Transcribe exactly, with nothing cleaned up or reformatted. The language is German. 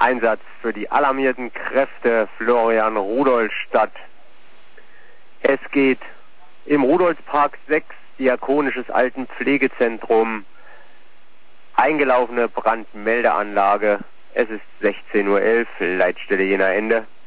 Einsatz für die alarmierten Kräfte Florian Rudolstadt. Es geht im Rudolfspark sechs, Diakonisches Altenpflegezentrum, eingelaufene Brandmeldeanlage. Es ist sechzehn Uhr elf, Leitstelle Jena Ende.